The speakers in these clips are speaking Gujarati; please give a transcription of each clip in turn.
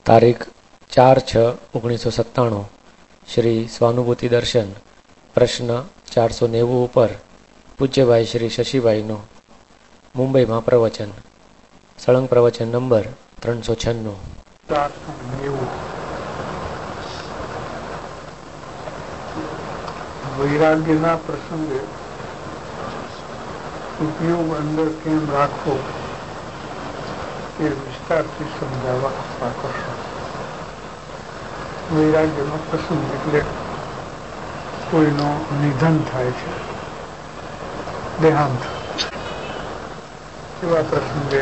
તારીખ 4/6/1997 શ્રી સ્વાનુભૂતિ દર્શન પ્રશ્ન 490 ઉપર પૂજ્યભાઈ શ્રી શશીભાઈનું મુંબઈમાં પ્રવચન, સળંગ પ્રવચન નંબર 396. વૈરાગ્યના પ્રસંગે ઉપયોગ અંદર કેમ રાખવો તે વિસ્તારથી સમજાવવા આપવા કરશો. વૈરાગ્યનો પ્રસંગ એટલે કોઈનો નિધન થાય છે, દેહાંત, એવા પ્રસંગે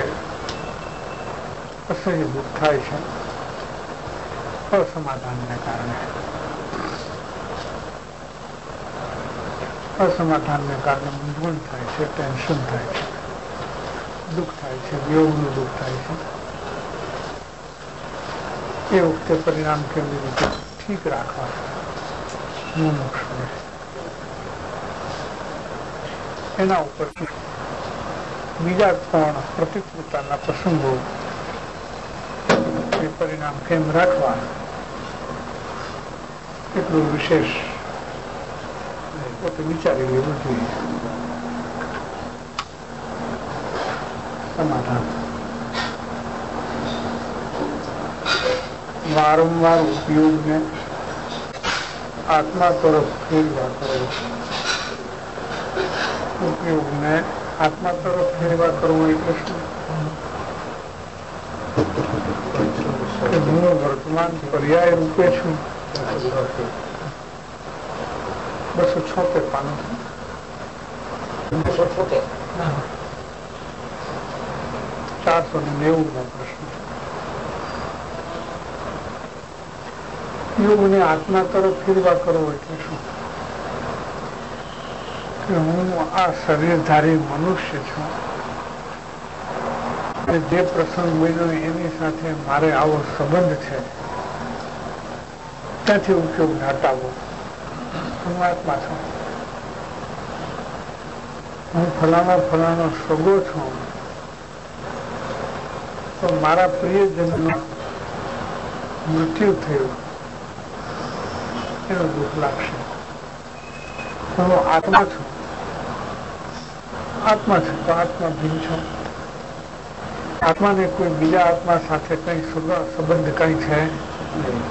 અસહ્ય દુઃખ થાય છે અસમાધાનને કારણે. અસમાધાનને કારણે મૂંઝવણ થાય છે, ટેન્શન થાય છે, દુઃખ થાય છે, વિયોગનું દુઃખ થાય છે. એ વખતે પરિણામ કેવી રીતે ઠીક રાખવા એના ઉપરથી બીજા પણ પ્રતિકૂળતાના પ્રસંગો એ પરિણામ કેમ રાખવા એટલું વિશેષ પોતે વિચારી લેવું જોઈએ. સમાધાન વારંવાર ઉપયોગને આત્મા તરફ ફેરવા કરવો. ઉપયોગને આત્મા તરફ ફેરવા કરવો એટલે શું? હું વર્તમાન પર્યાય રૂપે છું. 276 પાનું 490 પ્રશ્ન. યોગને આત્મા તરફ ફેરવા કરવો એટલે શું? કે હું આ શરીરધારી મનુષ્ય છું, જે પ્રસંગ બન્યો એની સાથે મારે આવો સંબંધ છે, ત્યાંથી ઉપયોગને હટાવવો. હું આત્મા છું, હું ફલાણો સગો છું, તો મારા પ્રિયજનનું મૃત્યુ થયું એનું દુઃખ લાગશે. હું આત્મા છું, આત્મા છું તો આત્મા ભીન છું. આત્માને કોઈ બીજા આત્મા સાથે કઈ સંબંધ કઈ છે નહીં.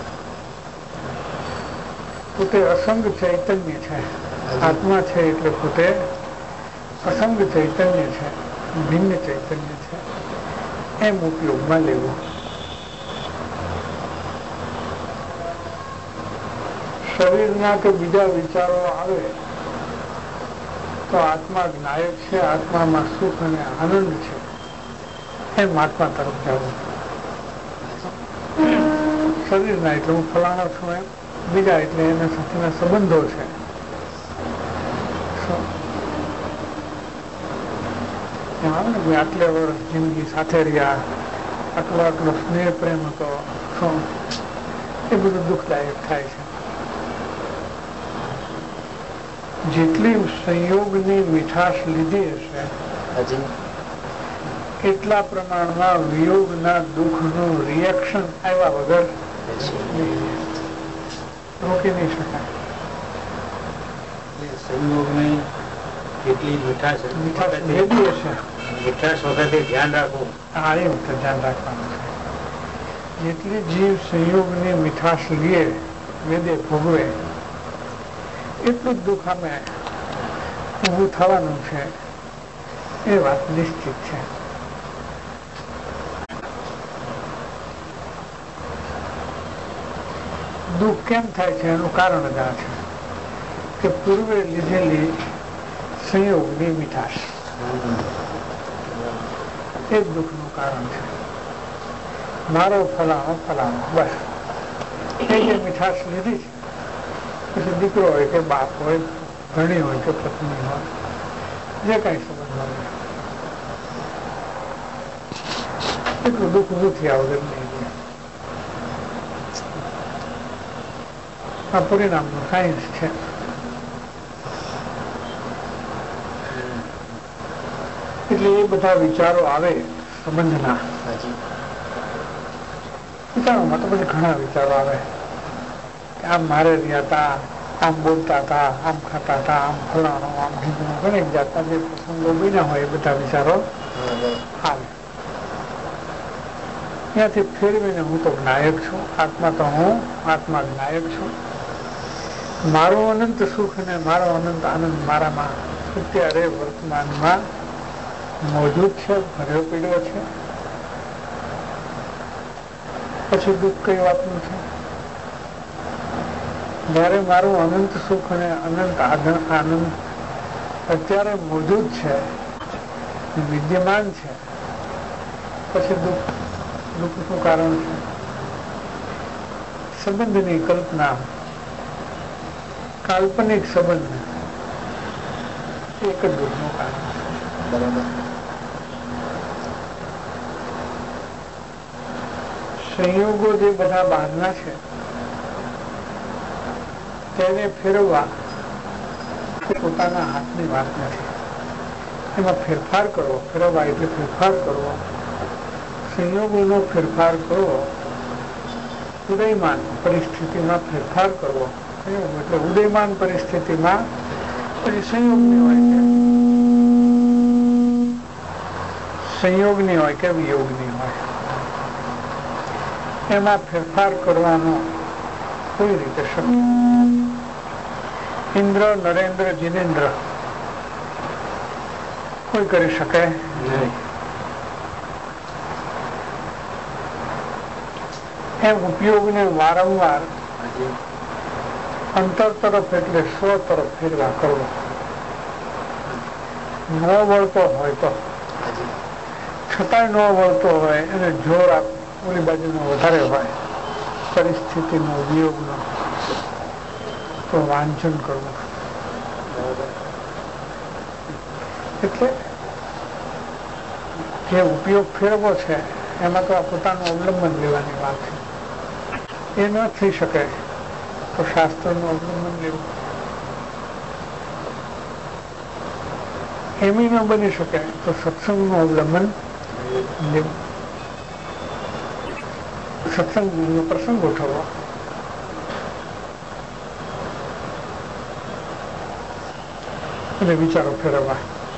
પોતે અસંગ ચૈતન્ય છે. આત્મા છે એટલે પોતે અસંગ ચૈતન્ય છે, ભિન્ન ચૈતન્ય છે. એમ ઉપયોગમાં લેવું. શરીરના કે બીજા વિચારો આવે તો આત્મા જ્ઞાયક છે, આત્મામાં સુખ અને આનંદ છે, એમ આત્મા તરફ જવું. શરીરના એટલે હું ફલાણો છું, એમ બીજા એટલે એના સાથેના સંબંધો છે. આટલે વર્ષ જિંદગી સાથે રહ્યા, આટલો સ્નેહ પ્રેમ હતો, એ બધું દુઃખદાયક થાય છે. જેટલી સંયોગની મીઠાશ લીધી હશે એટલા પ્રમાણમાં વિયોગના દુઃખનું રિએક્શન આવ્યા વગર રોકી નહીં શકાય. સંયોગની જેટલી મીઠાશ લીધી હશે, મીઠાશ વખતે ધ્યાન રાખવું. હા, એ વખતે ધ્યાન રાખવાનું છે. જેટલી જીવ સંયોગની મીઠાશ લે, વેદે ભોગવે, એટલું જ દુઃખ અમે ઊભું થવાનું છે, એ વાત નિશ્ચિત છે. દુઃખ કેમ થાય છે એનું કારણ જ આ છે કે પૂર્વે લીધેલી સંયોગની મીઠાશ એ જ દુઃખનું કારણ છે. મારો ફલાણો બસ એ જે મીઠાશ લીધી છે, પછી દીકરો હોય કે બાપ હોય, ધણી હોય કે પત્ની હોય, જે કઈ સંબંધ હોય, એટલું દુઃખ ઊભું થયા વગર નહીં. આ પરિણામનું સાયન્સ છે. એટલે એ બધા વિચારો આવે સંબંધના, વિચારોમાં તો પછી ઘણા વિચારો આવે કે આમ મારે રહ્યા હતા, આમ બોલતા હતા, આમ ખાતા હતા, આમ ફલાણું, આમ ઢીંગણું, ઘણી જાતના જે પ્રસંગો બન્યા હોય એ બધા વિચારો આવે. ત્યાંથી ફેરવીને હું તો નાયક છું, આત્મા તો હું આત્મા નાયક છું, મારું અનંત સુખ અને મારો અનંત આનંદ મારામાં અત્યારે વર્તમાનમાં મોજૂદ છે, ભર્યો પીડ્યો છે. પછી દુઃખ કઈ વાતનું છે? જયારે મારું અનંત સુખ અને અનંત આનંદ અત્યારે મોજૂદ છે, વિદ્યમાન છે, પછી દુઃખનું કારણ છે સંબંધની કલ્પના, કાલ્પનિક સંબંધ, એક જ દુઃખનું કારણ છે. બરાબર. સંયોગો જે બધા બહારના છે તેને ફેરવવા પોતાના હાથની વાત નથી. એમાં ફેરફાર કરવો, ફેરવવા એટલે ફેરફાર કરવો, સંયોગોનો ફેરફાર કરવો, ઉદયમાન પરિસ્થિતિમાં ફેરફાર કરવો. એટલે ઉદયમાન પરિસ્થિતિમાં પછી સંયોગની હોય કે સંયોગની હોય કે વિયોગની હોય, એમાં ફેરફાર કરવાનો કોઈ રીતે શક્ય? ઇન્દ્ર, નરેન્દ્ર, જીનેન્દ્ર કોઈ કરી શકે નહીં. એમ ઉપયોગને વારંવાર અંતર તરફ એટલે સ્વ તરફ ફેરવા કરવો. ન વળતો હોય તો છતાંય ન વળતો હોય અને જોર ઓલી બાજુનો વધારે હોય પરિસ્થિતિનો વિયોગનો, તો વાંચન કરવું. એટલે જે ઉપયોગ ફેરવો છે એમાં તો આ પોતાનું અવલંબન લેવાની વાત છે. એ ન થઈ શકે તો શાસ્ત્રનું અવલંબન લેવું. એમ ન બની શકે તો સત્સંગનું અવલંબન લેવું. સત્સંગનો પ્રસંગ ગોઠવવો. અને વિચારો ફેરવવા.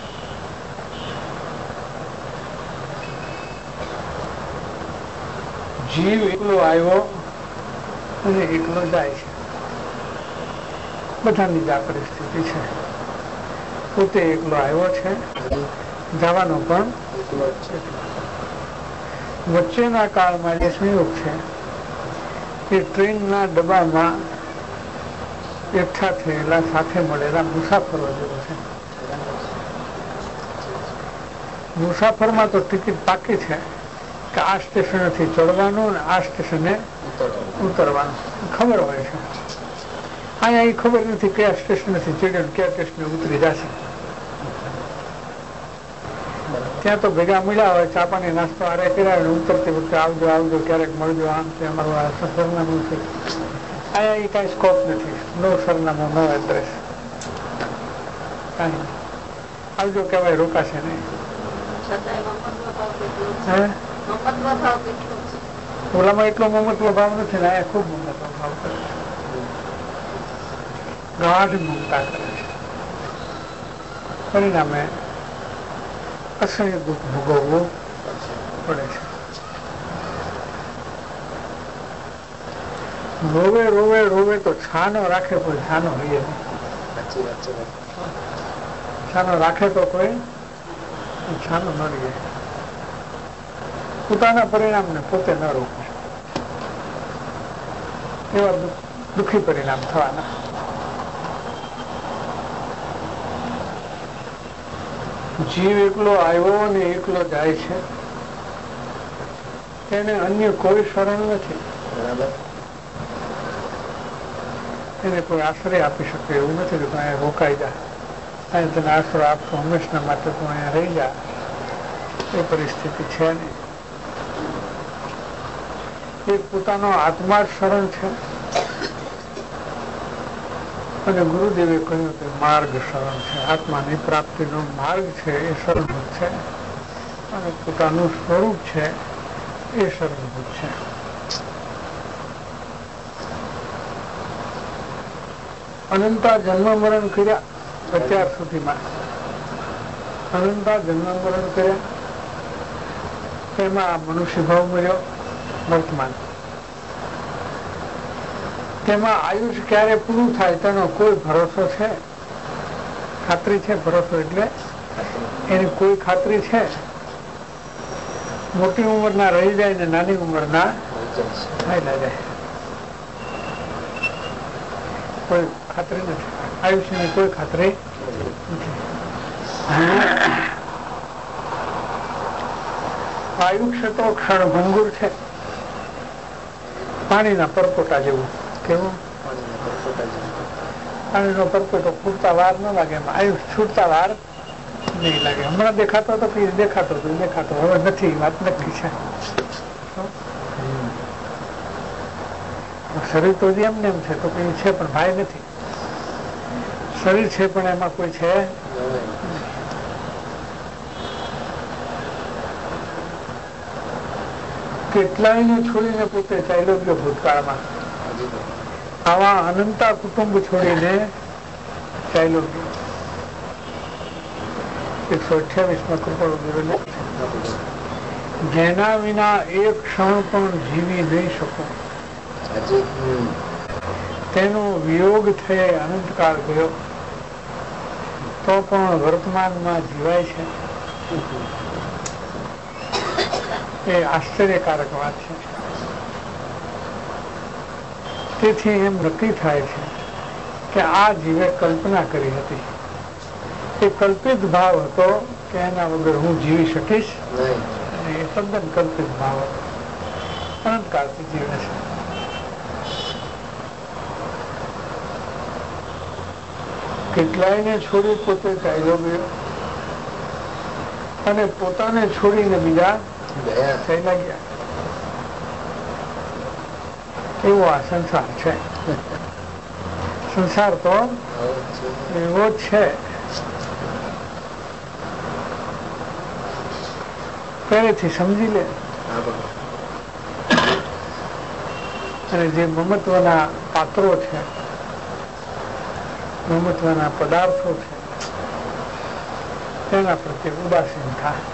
જીવ એકલો આવ્યો અને એકલો જાય છે. બધાની જ આ પરિસ્થિતિ છે. પોતે એકલો આવ્યો છે, જવાનો પણ વચ્ચેના કાળમાં જે સંયોગ છે એ ટ્રેનના ડબ્બામાં એકઠા થયેલા સાથે મળેલા મુસાફરો જેવો છે. મુસાફરમાં તો ટિકિટ પાકી છે કે આ સ્ટેશનેથી ચડવાનું અને આ સ્ટેશને ઉતરવાનું ખબર હોય છે. અહીંયા એ ખબર નથી કયા સ્ટેશનેથી ચડ્યો કયા સ્ટેશને ઉતરી જશે. ત્યાં તો ભેગા મળ્યા હોય, ચા પાણી નાસ્તો આરે કર્યા, ઉતરતી વખતે આવજો આવજો, ક્યારેક મળજો, આમ છે અમારું આ સરનામું છે. અહીંયા એ કાંઈ સ્કોપ નથી. નો સરનામું, નો એડ્રેસ, કાંઈ આવજો કહેવાય, રોકાશે નહીં. ઓલામાં એટલો મમત્વ ભાવ નથી ને અહીંયા ખૂબ મમત્વ ભાવ કરે છે. ગાઢ મમતા કરે છે. પરિણામે અસહ્ય દુઃખ ભોગવવું પડે છે. રોવે રોવે રોવે તો છાનો રાખે કોઈ છાનો રહીએ નહીં. છાનો રાખે તો કોઈ છાનો ન રહીએ. પોતાના પરિણામને પોતે ન રોકે એવા દુઃખી પરિણામ થવાના. જીવ એકલો આવ્યો ને એકલો જાય છે, તેને અન્ય કોઈ શરણ નથી. એને કોઈ આશ્રય આપી શકે એવું નથી કે તું અહીંયા રોકાઈ જા, અહીંયા તને આશરો આપશો હંમેશના માટે, તું અહીંયા રહી જા, એ પરિસ્થિતિ છે નહીં. એ પોતાનો આત્મા જ શરણ છે. અને ગુરુદેવે કહ્યું કે માર્ગ શરણ છે. આત્માની પ્રાપ્તિનો માર્ગ છે એ શરણભૂત છે, અને પોતાનું સ્વરૂપ છે એ શરણભૂત છે. અનંતા જન્મ મરણ કર્યા અત્યાર સુધીમાં, અનંતા જન્મ મરણ કર્યા, તેમાં મનુષ્ય ભાવ મળ્યો વર્તમાન. તેમાં આયુષ્ય ક્યારે પૂરું થાય તેનો કોઈ ભરોસો છે? ખાતરી છે? ભરોસો એટલે એની કોઈ ખાતરી છે? મોટી ઉંમરના રહી જાય ને નાની ઉંમરના ચાલ્યા જાય, કોઈ ખાતરી નથી. આયુષ્યની કોઈ ખાતરી નથી. આયુષ્ય તો ક્ષણભંગુર છે, પાણીના પરપોટા જેવું. કેવું? પાણીનો પરપોટો ફૂટતા વાર ન લાગે, એમાં આયુષ છૂટતા વાર નહીં લાગે. હમણાં દેખાતો હતો દેખાતો હતો દેખાતો, હવે નથી, વાત નક્કી છે. શરીર તો એમ ને એમ છે તો કઈ છે પણ ભાઈ નથી. શરીર છે પણ એમાં કોઈ છે. કેટલાયને છોડીને પોતે ચાલ્યો ગયો ભૂતકાળમાં. આવા અનંતા કુટુંબ છોડીને ચાલ્યો ગયો. 128માં કૃપા વિરોધ, જેના વિના એક ક્ષણ પણ જીવી નહીં શકો, તેનો વિયોગ થઈ અનંતકાળ ગયો તો પણ વર્તમાનમાં જીવાય છે. એ આશ્ચર્યકારક વાત છે. તેથી એમ નક્કી થાય છે કે આ જીવે કલ્પના કરી હતી. એ કલ્પિત ભાવ હતો કે એના વગર હું જીવી શકીશ અને એ તદ્દન કલ્પિત ભાવ હતો. અનંતકાળથી જીવે છે. કેટલાયને છોડી પોતે ચાલ્યો ગયો અને પોતાને છોડીને બીજા ચાલ્યા ગયા. એવો આ સંસાર છે. સંસાર તો એવો જ છે. પહેલેથી સમજી લે. અને જે મમત્વના પાત્રો છે, મમત્વના પદાર્થો છે, તેના પ્રત્યે ઉદાસીન થાય.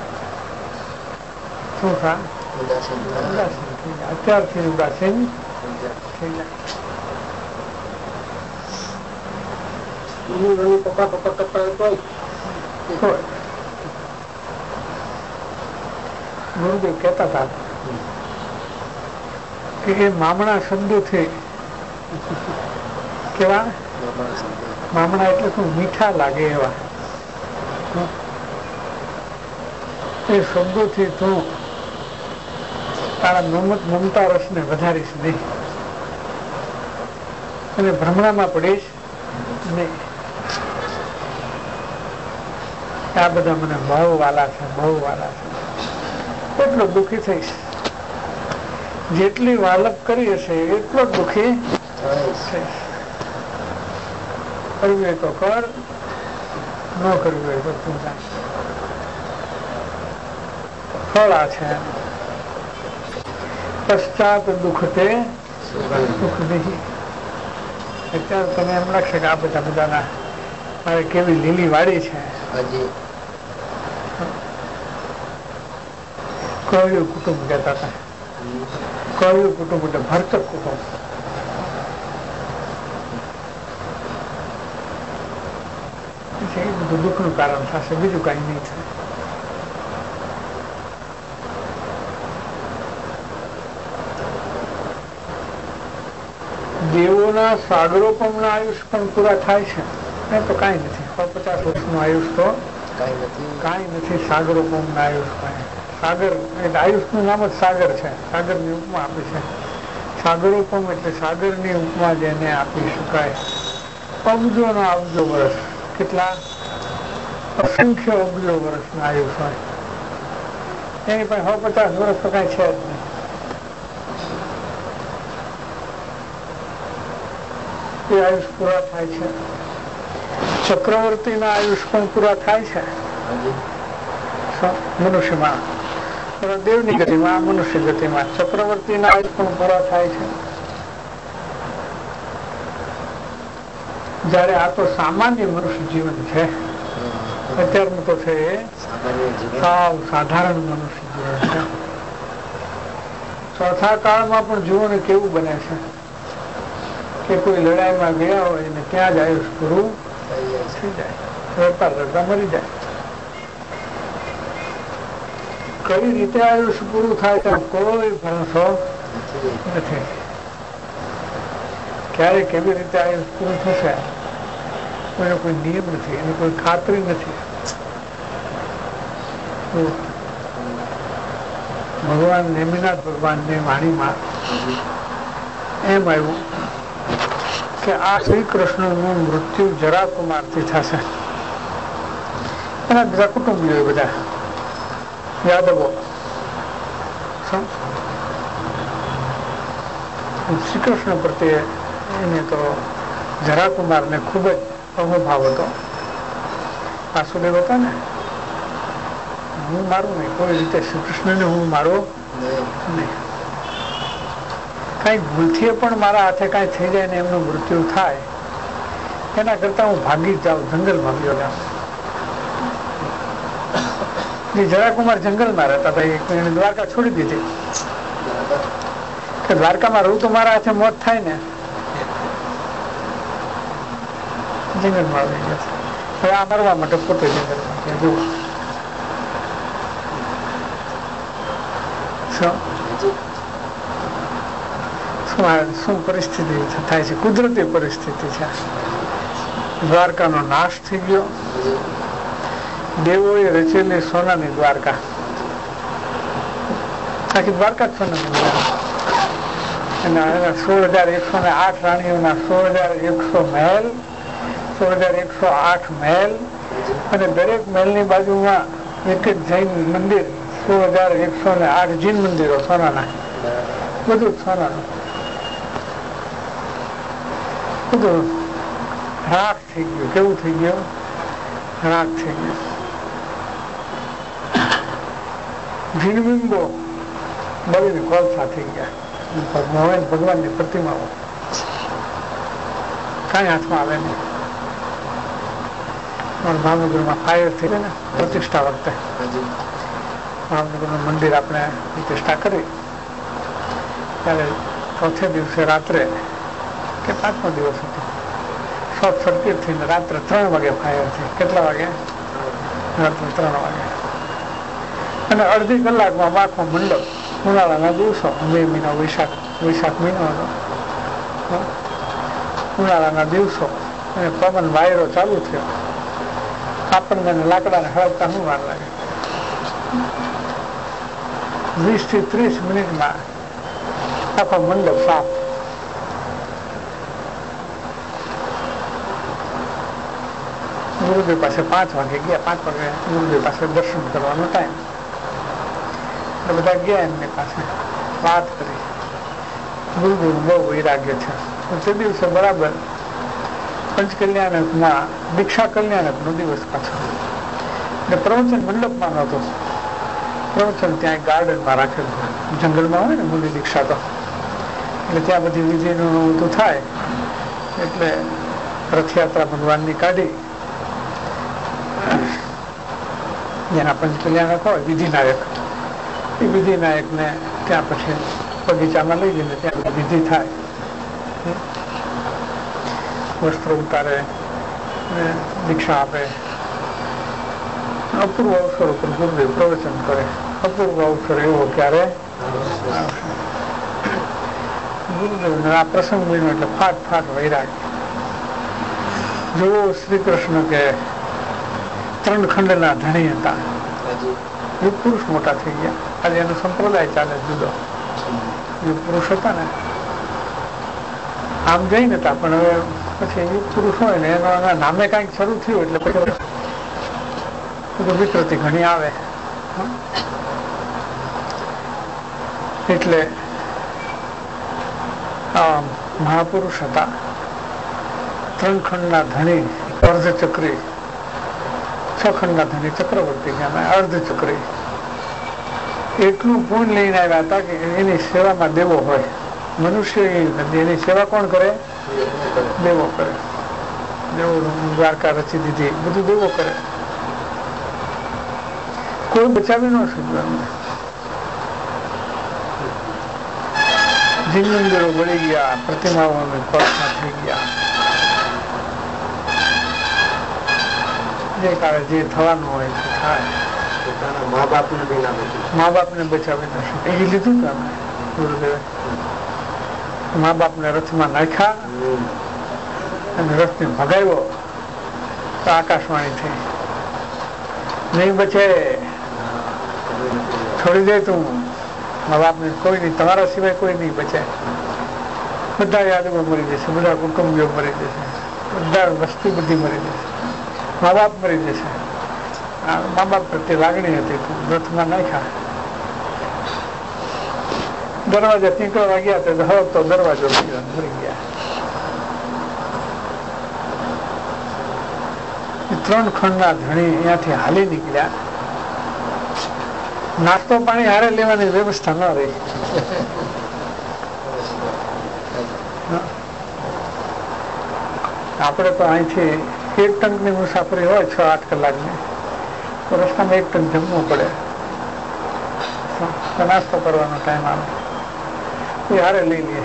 શું થાય? ઉદાસીન થઈ જાય. અત્યારથી ઉદાસીન થઈ જાય. ગુરુદેવ કહેતા હતા કે એ મામણા શબ્દોથી, કેવા મામણા એટલે શું? મીઠા લાગે એવા. એ શબ્દોથી તું તારા મમતા રસને વધારીશ નહીં અને ભ્રમણામાં પડીશ નહીં. આ બધા મને બહુ વાલા છે, બહુ વાલા છે, એટલો દુઃખી થઈશ. જેટલી વાલપ કરી હશે એટલો જ દુઃખી થઈશ. કરવું હોય તો કર, ન કરવું હોય તો તું જા. ફળ આ છે. પશ્ચાત દુઃખ તે સુખ નહીં. અત્યારે તમે એમ લાગશે કે આ બધા બધાના મારે કેવી લીલી વાડી છે. કયું કુટુંબ કહેતા હતા? કયું કુટુંબ એટલે ભરતક કુટુંબ. બધું દુઃખનું કારણ થશે, બીજું કઈ નહીં થાય. દેવોના સાગરોપમના આયુષ પણ પૂરા થાય છે. એ તો કઈ નથી. 50 વર્ષનું આયુષ તો કઈ નથી. સાગરોપમના આયુષ કઈ. સાગર એટલે આયુષનું નામ જ સાગર છે. સાગરની ઉપમા આપી છે. સાગરોપમ એટલે સાગરની ઉપમા જેને આપી શકાય. અબજો ના અબજો વર્ષ. કેટલા? અસંખ્ય અબજો વર્ષના આયુષ હોય. એની પણ 150 વર્ષ તો કઈ છે જ નહીં. એ આયુષ પૂરા થાય છે. ચક્રવર્તીના આયુષ પણ પૂરા થાય છે મનુષ્યમાં. દેવની ગતિમાં, મનુષ્ય ગતિમાં ચક્રવર્તીના આયુષ પણ પૂરા થાય છે. જયારે આ તો સામાન્ય મનુષ્ય જીવન છે, અત્યારનું તો છે સાવ સાધારણ મનુષ્ય જીવન છે. ચોથા કાળમાં પણ જુઓ ને કેવું બને છે કે કોઈ લડાઈમાં ગયા હોય ને ત્યાં જ આયુષ પૂરું થઈ જાય, રડતા રડતા મરી જાય. કઈ રીતે આયુષ પૂરું થાય તો કોઈ ભરોસો નથી. ક્યારે કેવી રીતે આયુષ પૂરું થશે કોઈનો કોઈ નિયમ નથી, એની કોઈ ખાતરી નથી. ભગવાન નેમિનાથ ભગવાનની વાણીમાં એમ આવ્યું કે આ શ્રી કૃષ્ણનું મૃત્યુ જરા કુમારથી થશે. એના બધા કુટુંબીઓ બધા યાદવો શ્રી કૃષ્ણ પ્રત્યે એને તો જરાકુમારને ખૂબ જ અહોભાવ હતો. વાસુદેવ હતા ને, હું મારું નહીં, કોઈ રીતે શ્રી કૃષ્ણને હું મારો નહીં. કઈ ભૂલથી પણ મારા હાથે કઈ થઈ જાય ને એમનું મૃત્યુ થાય એના કરતા હું ભાગી જ જાઉં, જંગલ ભાગ્યો જાઉં. જરાકુમાર જંગલમાં રહેતા હતા, એને દ્વારકા છોડી દીધી કે દ્વારકામાં રહું તો મારા હાથે મોત થાય ને, જંગલમાં આવી ગયા. હવે આ મરવા માટે પોતે જંગલમાં જુઓ શું પરિસ્થિતિ થાય છે, કુદરતી પરિસ્થિતિ છે. દ્વારકાનો નાશ થઈ ગયો. દેવોએ રચેલી સોનાની દ્વારકા, આખી દ્વારકા જ સોનાની દ્વારકા. એના 16,108 રાણીઓના 16,100 મહેલ, 16,108 મહેલ, અને દરેક મહેલની બાજુમાં એક એક જૈન મંદિર, 16,108 જૈન મંદિરો સોનાના, બધું સોનાનું. બધું રાખ થઈ ગયું. કેવું થઈ ગયું? રાખ થઈ ગયું. ભીનબિંબો બળીને કોલસા થઈ ગયા. ભગવાનની પ્રતિમાઓ કઈ હાથમાં આવે નહીં. ભાવનગરમાં ફાયર થઈ ગઈ ને પ્રતિષ્ઠા વખતે, ભાવનગરનું મંદિર આપણે પ્રતિષ્ઠા કરી ત્યારે ચોથે દિવસે રાત્રે કે 5મો દિવસ હતો, શોર્ટ સર્કિટ થઈને રાત્રે 3 વાગે ફાયર થઈ. કેટલા વાગે? રાત્રે 3 વાગે. અને અડધી કલાકમાં આખો મંડપ, ઉનાળાના દિવસો, મે મહિનો, વૈશાખ મહિનો હતો, ઉનાળાના દિવસો, અને પવન વાયરો ચાલુ થયો. આપણને લાકડાને હળગતા શું વાર લાગે? 20 થી 30 મિનિટમાં આખો મંડપ સાફ. ગુરુદેવ પાસે 5 વાગે ગયા. 5 વાગે ગુરુદેવ પાસે દર્શન કરવાનો ટાઈમ. બધા ગયા એમની પાસે, વાત કરી. ગુરુદેવ બહુ વૈરાગ્ય છે. તે દિવસે બરાબર પંચકલ્યાણકમાં દીક્ષા કલ્યાણકનો દિવસ પાછો. એટલે પ્રવચન મંડપમાં નહોતો, પ્રવચન ત્યાં ગાર્ડનમાં રાખેલું, જંગલમાં હોય ને મૂલી દીક્ષા તો, એટલે ત્યાં બધી વિધિનું બધું થાય. એટલે રથયાત્રા ભગવાનની કાઢી, જેના પંચકલ્યાણક હોય વિધિનાયક, એ વિધિનાયકને ત્યાં પછી બગીચામાં લઈ જઈને ત્યાં વિધિ થાય. વસ્ત્રો ઉતારે, દીક્ષા આપે. અપૂર્વ અવસર ઉપર ગુરુદેવ પ્રવચન કરે. અપૂર્વ અવસર એવો ક્યારે આવશે? ગુરુદેવને આ પ્રસંગ બન્યો એટલે ફાટ વૈરાગ. જો શ્રી કૃષ્ણ કે 3 ખંડના ધણી હતા, યુગ પુરુષ મોટા થઈ ગયા. આજે એનો સંપ્રદાય ચાલે જુદો. યુગ પુરુષ હતા ને, આમ જઈ નતા, પણ હવે પછી યુગ પુરુષ હોય ને એના નામે કઈક શરૂ થયું એટલે પછી વિકૃતિ ઘણી આવે. એટલે મહાપુરુષ હતા, 3 ખંડના ધણી, અર્ધચક્રી, 6 ખંડના ધણી ચક્રવર્તી, અર્ધચક્રી. એટલું પૂર્ણ લઈને આવ્યા હતા કે એની સેવામાં દેવો હોય. મનુષ્ય એની સેવા કોણ કરે? દેવો કરે. દ્વારકા રચી દીધી, બધું દેવો કરે, કોઈ બચાવી ન શક્યું એમને. મંદિરો બળી ગયા, પ્રતિમાઓ કોર્ટમાં થઈ ગયા. જે કાળે જે થવાનું હોય તે થાય. મા બાપને બચાવી ન શકે એ લીધું હતું અમે ગુરુદેવે. મા બાપને રથમાં નાખ્યા અને રથને ભગાવ્યો તો આકાશવાણી થઈ, નહીં બચે, છોડી દે તું. મા બાપને કોઈ નહીં, તમારા સિવાય કોઈ નહીં બચે. બધા યાદવો મરી જશે, બધા કુટુંબીઓ મરી જશે, બધા વસ્તી બધી મરી જશે, મા બાપ મરી જશે. મા બાપ પ્રત્યે લાગણી હતી, રથમાં નાખ્યા. દરવાજા નીકળવા ગયા તો હવે તો દરવાજો મરી ગયા. 3 ખંડના ધણી અહીંયાથી હાલી નીકળ્યા. નાસ્તો પાણી હારે લેવાની વ્યવસ્થા ન રહી. આપણે તો અહીંથી 1 ટંકની મુસાફરી હોય 6-8 કલાકની, તો રસ્તામાં 1 ટંક જમવું પડે. નાસ્તો કરવાનો ટાઈમ આવે એ હારે લઈ લઈએ.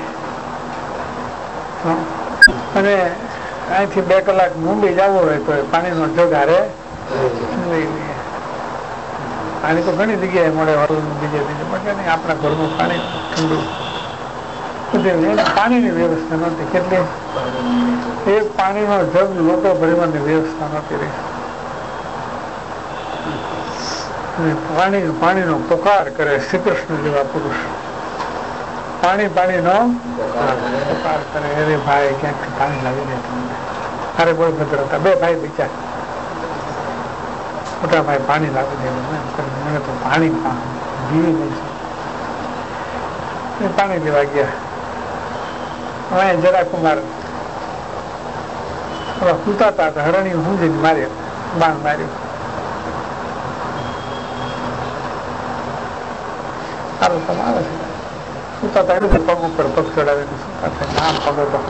અને અહીંથી 2 કલાક મુંબઈ જવું હોય તો પાણીનો જગ હારે લઈ લઈએ. આની તો ઘણી જગ્યાએ મળે, બીજે પણ નહીં. આપણા ઘરનું પાણી ઠંડુ બધે પાણીની વ્યવસ્થા નહોતી. કેટલી એક પાણીનો જગ લોકો ભરવાની વ્યવસ્થા નહોતી રહી. પાણીનો પુકાર કરે શ્રી કૃષ્ણ જેવા પુરુષ. પાણીનો પુકાર કરે, અરે ભાઈ ક્યાંક પાણી લાવી દે તમને. અરે બહુ ભદ્ર હતા 2 ભાઈ બીજા. મોટા ભાઈ પાણી લાવી દે, મને તો પાણી જીવી નહીં છે. પાણી લેવા ગયા. હવે જરા કુમાર સૂતા હતા, હરણી ઊંઘીને માર્યો, બાણ માર્યું. સારું તમે આવે છે. સૂતા હતા પગ ઉપર પગ ચડાવીને સૂતા થાય. આમ પગ હતો.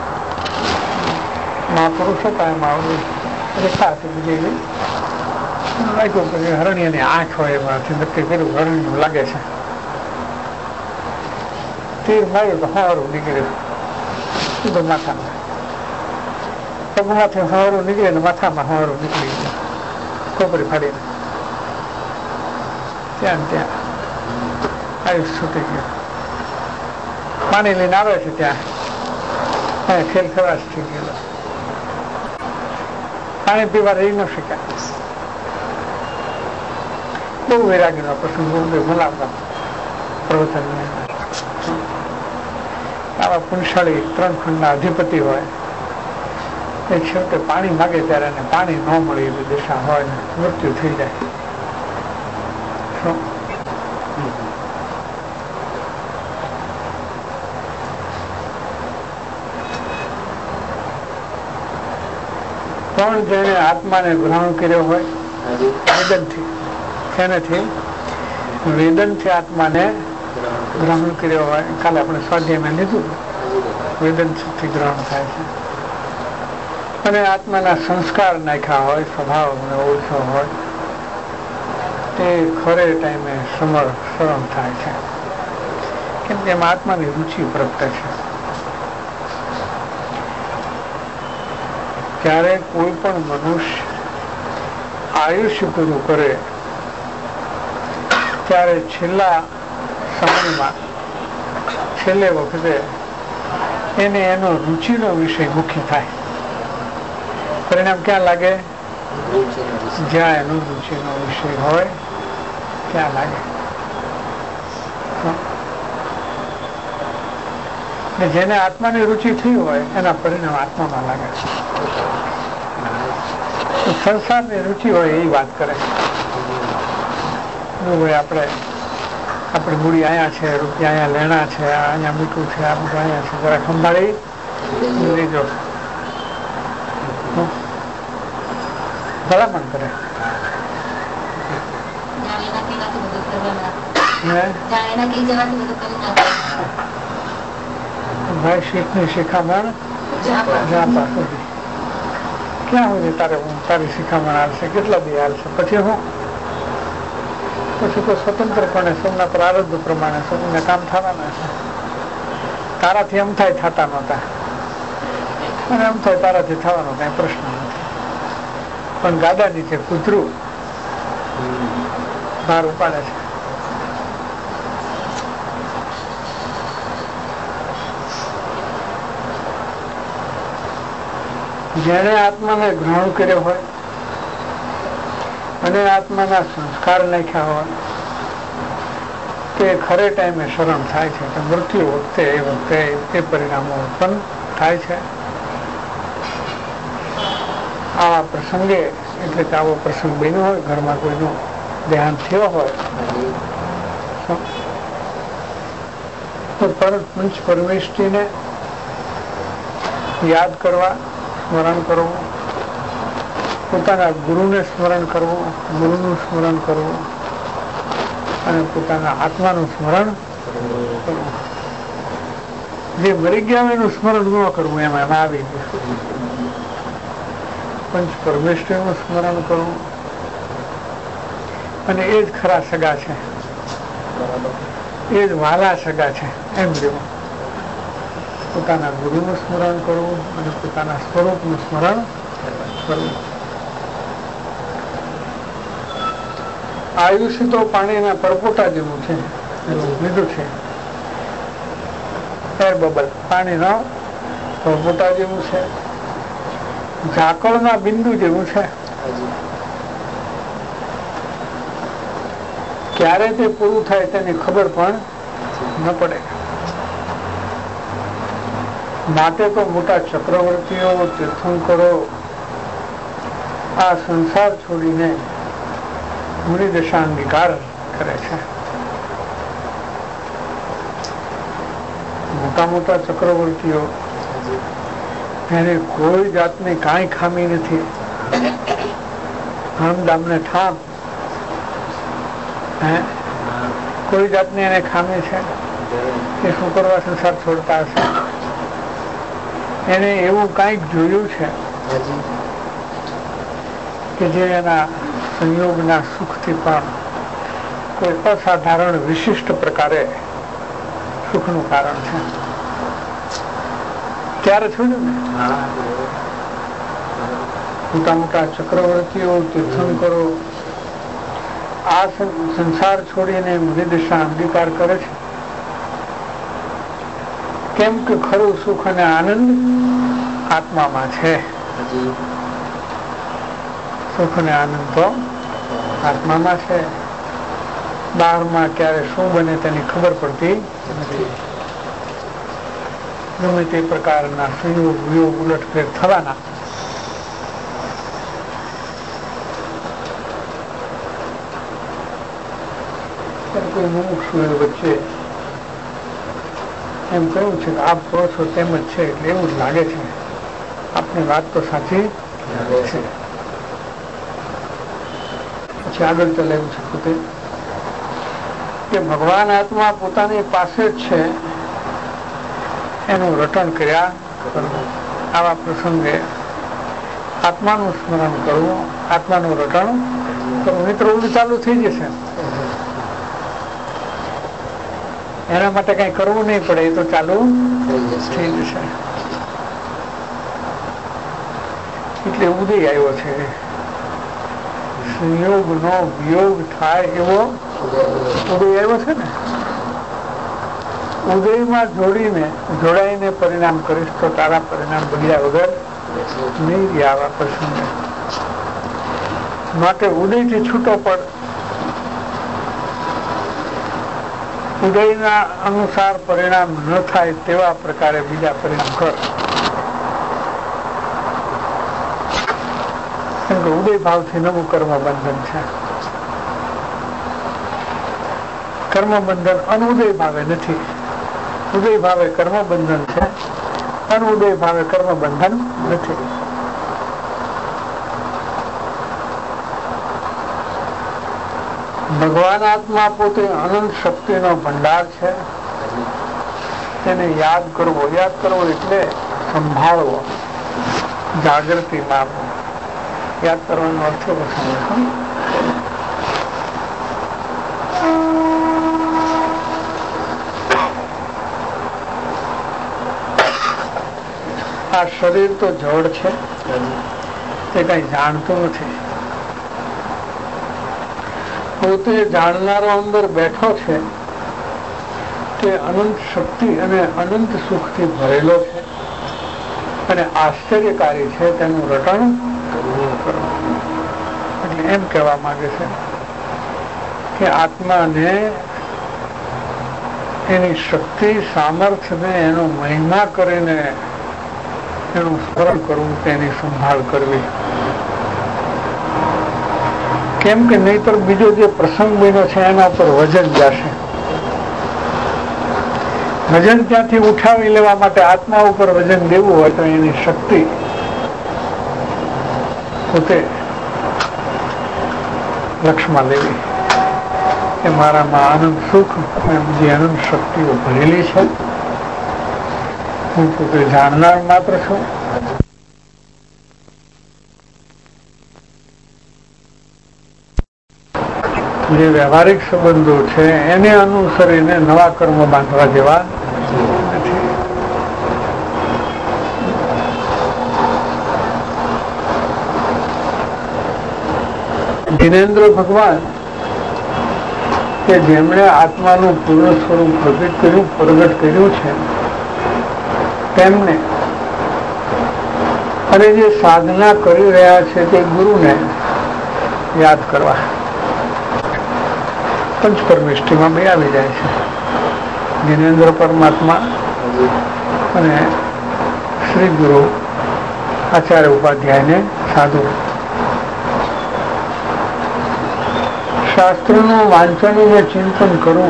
મહાપુરુષ હતા, એમાં રેખા હતી બીજી. લાગ્યું કે હરણીયાની આંખ હોય એમાંથી નક્કી કર્યું હરણીયું લાગે છે. તીર માર્યું તો હારું નીકળ્યું સીધું માથામાં. પગમાંથી હારું નીકળે ને માથામાં હારું નીકળી ગયું, ખોપરી ફાડીને. ત્યાં આયુષ છૂટી ગયું. પાણી લઈને આવે છે ત્યાં ખેલ ખરાશ થઈ ગયેલો. પાણી પીવા રહી ન શક્યા. બહુ વૈરાગીનો પ્રસંગ મલાવતા પ્રવચન. આવા પુણ્યશાળી 3 ખંડના અધિપતિ હોય, એક છેવટે પાણી માગે ત્યારે એને પાણી ન મળે એવી દિશા હોય ને મૃત્યુ થઈ જાય. પણ જેને આત્માને ગ્રહણ કર્યો હોય વેદનથી, શેનેથી? વેદનથી આત્માને ગ્રહણ કર્યો હોય. કાલે આપણે સ્વાધ્યાયમાં લીધું, વેદનથી ગ્રહણ થાય છે. અને આત્માના સંસ્કાર નાખ્યા હોય, સ્વભાવ ઓછો હોય, તે ખરે ટાઈમે સરળ થાય છે. કેમ કે એમાં આત્માની રુચિ પ્રગટે છે. ત્યારે કોઈ પણ મનુષ્ય આયુષ્ય પૂરું કરે ત્યારે છેલ્લા સમયમાં છેલ્લે વખતે એને એનો રુચિનો વિષય મુખ્ય થાય. પરિણામ ક્યાં લાગે? જ્યાં એનો રુચિનો વિષય હોય ત્યાં લાગે. જેને આત્માની રુચિ થઈ હોય એના પરિણામ આત્મામાં લાગે છે. સંસારની રુચિ હોય એ વાત કરે. આપણે મૂડી અહીંયા છે, રૂપિયા અહીંયા લેણા છે, અહીંયા મીઠું છે, આ બધું અહીંયા છે, જરા સંભાળી લેજો. ભલામણ કરે. ભાઈ શીખની શિખામણ જ્યાં સુધી ક્યાં સુધી તારી શિખામણ હાલશે, કેટલા દી હાલશે, પછી હું પછી તો સ્વતંત્રપણે સૌના પ્રારબ્ધ પ્રમાણે સૌને કામ થવાના છે. તારાથી એમ થાય થતા નહોતા અને એમ થાય તારાથી થવાનો કઈ પ્રશ્ન નથી, પણ ગાડા નીચે કૂતરું ભાર ઉપાડે છે. જેને આત્માને ગ્રહણ કર્યો હોય અને આત્માના સંસ્કાર નાખ્યા હોય તે ખરે ટાઈમે શરણ થાય છે કે મૃત્યુ વખતે એ પરિણામો ઉત્પન્ન થાય છે. આવા પ્રસંગે એટલે કે આવો પ્રસંગ બન્યો હોય, ઘરમાં કોઈનું દેહાંત થયો હોય તો પંચ પરમેષ્ઠીને યાદ કરવા, સ્મરણ કરવું, પોતાના ગુરુને સ્મરણ કરવું, ગુરુનું સ્મરણ કરવું અને પોતાના આત્માનું સ્મરણ કરવું. જે મરી ગયા એનું સ્મરણ ન કરવું એમાં આવી ગયું. પંચ પરમેશ્વરનું સ્મરણ કરવું અને એ જ ખરા સગા છે, એ જ વાલા સગા છે એમ જેવું. પોતાના ગુરુનું સ્મરણ કરવું અને પોતાના સ્વરૂપનું સ્મરણ કરવું. આયુષ્ય તો પાણીના પરપોટા જેવું છે, લીધું છે એર બબલ, પાણીનો પરપોટા જેવું છે, ઝાકળના બિંદુ જેવું છે. ક્યારે તે પૂરું થાય તેની ખબર પણ ન પડે. માટે તો મોટા ચક્રવર્તીઓ, તીર્થંકરો આ સંસાર છોડીને મુનિ દશા અંગીકાર કરે છે. મોટા મોટા ચક્રવર્તીઓ એને કોઈ જાતની કાંઈ ખામી નથી, હમદામને ઠામ, કોઈ જાતની એને ખામી છે એ શું કરવા સંસાર છોડતા હશે? એને એવું કાંઈક જોયું છે કે જે એના સંયોગના સુખથી પણ કોઈ અસાધારણ વિશિષ્ટ પ્રકારે સુખનું કારણ છે. ત્યારે છોડ્યું ને મોટા મોટા ચક્રવર્તીઓ, તીર્થંકરો આ સંસાર છોડીને મુનિ દશા અંગીકાર કરે છે. કેમ કે ખરું સુખ અને આનંદ આત્મામાં છે. સુખ અને આનંદ તો આત્મામાં છે. બહારમાં ક્યારે શું બને તેની ખબર પડતી નથી. ગમે તે પ્રકારના સંયોગ વિયોગ ઉલટફેર થવાના. કોઈ મુમુક્ષુ વચ્ચે એમ કહ્યું છે કે આપ કહો છો તેમ જ છે, એટલે એવું જ લાગે છે, આપની વાત તો સાચી છે. પછી આગળ ચલાવ્યું છે પોતે કે ભગવાન આત્મા પોતાની પાસે જ છે એનું રટણ કર્યા કરવું. આવા પ્રસંગે આત્માનું સ્મરણ કરવું, આત્માનું રટણ કરવું. મિત્રો ઓલું ચાલુ થઈ જશે, એના માટે કઈ કરવું નહીં પડે, એ તો ચાલુ થઈ જશે. એટલે ઉદય આવ્યો છે, સંયોગ નો વિયોગ થાય એવો ઉદય આવ્યો છે ને. ઉદયમાં જોડાઈને પરિણામ કરીશ તો તારા પરિણામ બગડ્યા વગર નહીં રહે. આવા પ્રસંગે માટે ઉદયથી છૂટો પડ. ઉદયના અનુસાર પરિણામ ન થાય તેવા પ્રકારે બીજા પરિણામ કર. કેમ કે ઉદય ભાવથી નવું કર્મ બંધન છે. કર્મ બંધન અનુદય ભાવે નથી. ઉદય ભાવે કર્મ બંધન છે, અનુદય ભાવે કર્મ બંધન નથી. ભગવાન આત્મા પોતે અનંત શક્તિનો ભંડાર છે. તેને યાદ કરવો એટલે સંભાળવો, જાગૃતિમાં આવવો. યાદ કરવાનો અર્થ આ શરીર તો જડ છે, તે કઈ જાણતું નથી. પોતે જાણનારો અંદર બેઠો છે, તે અનંત શક્તિ અને અનંત સુખથી ભરેલો છે અને આશ્ચર્યકારી છે. તેનું રટણ એટલે એમ કહેવા માંગે છે કે આત્માને એની શક્તિ સામર્થ્યને એનો મહિમા કરીને એનું સ્મરણ કરવું, તેની સંભાળ કરવી. કેમ કે નહીતર બીજો જે પ્રસંગ બન્યો છે એના ઉપર વજન જશે. વજન ત્યાંથી ઉઠાવી લેવા માટે આત્મા ઉપર વજન દેવું હોય તો એની શક્તિ પોતે લક્ષમાં લેવી કે મારામાં આનંદ સુખ જે અનંત શક્તિઓ ભરેલી છે, હું પોતે જાણનાર માત્ર છું. જે વ્યવહારિક સંબંધો છે એને અનુસરીને નવા કર્મ બાંધવા જેવા નથી. જિનેન્દ્ર ભગવાન કે જેમણે આત્માનું પૂર્ણ સ્વરૂપ પ્રગટ કર્યું છે તેમને અને જે સાધના કરી રહ્યા છે તે ગુરુને યાદ કરવા પંચપરમેષ્ઠીમાં બે આવી જાય છે. જિનેન્દ્ર પરમાત્મા અને શ્રી ગુરુ આચાર્ય ઉપાધ્યાયને સાધુ. શાસ્ત્રનું વાંચન અને ચિંતન કરવું